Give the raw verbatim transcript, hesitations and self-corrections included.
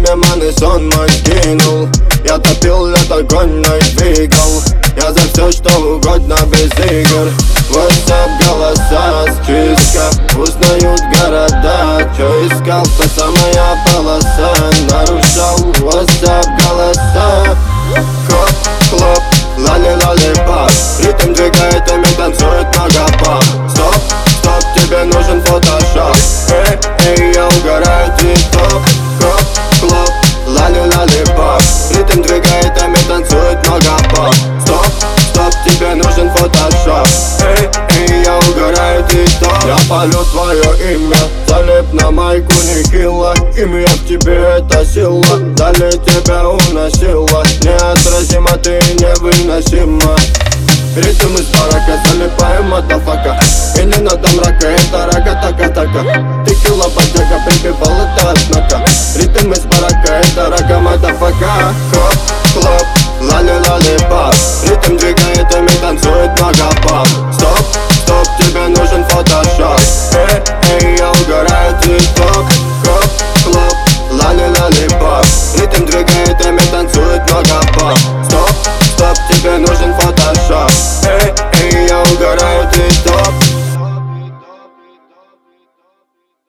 миманы сон мой скинул. Я топил лед, огонь, но и двигал. Я за все, что угодно, без игр. WhatsApp, голоса, чистка, узнают города. Чё искал, та самая полоса. Нарушал WhatsApp, голоса. Хоп, хлоп, лали-лали-пап. Ритм двигает, ими танцует много пап. Стоп, стоп, тебе нужен фотошоп. Эй, эй, я угораю, тик-топ. Хоп, хлоп, лали-лали-пап. Ритм двигает, ими танцует много пап. Стоп, стоп, тебе нужен фотошоп. Эй, эй, я угораю, тик-топ. Я палю твое имя, залип на майку нехило. Имя в тебе это сила, далее тебя уносила. Неотразима, ты невыносима. Ритм из барака, залипаем, мадафака. И не надо мрака, это рака-така-така. Текила, бодяга, прибивал это однако. Ритм из барака, это рака, мадафака. Хоп, хлоп, лали-лали-пап. Ритм двигает, ими танцует много